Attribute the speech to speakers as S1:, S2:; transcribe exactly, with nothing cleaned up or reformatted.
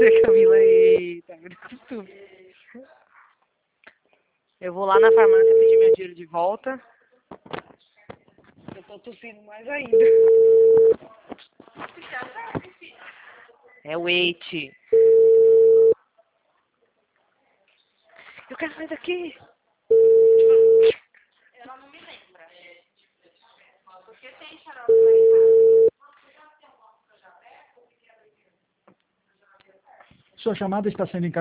S1: você, Camila. Eita, muito costume. Eu vou lá na farmácia pedir meu dinheiro de volta. Eu tô tossindo mais ainda. É o Eite. Eu quero sair daqui.
S2: Ela não me lembra. Porque tem xarope lá em casa.
S3: Sua chamada está sendo encaminhada.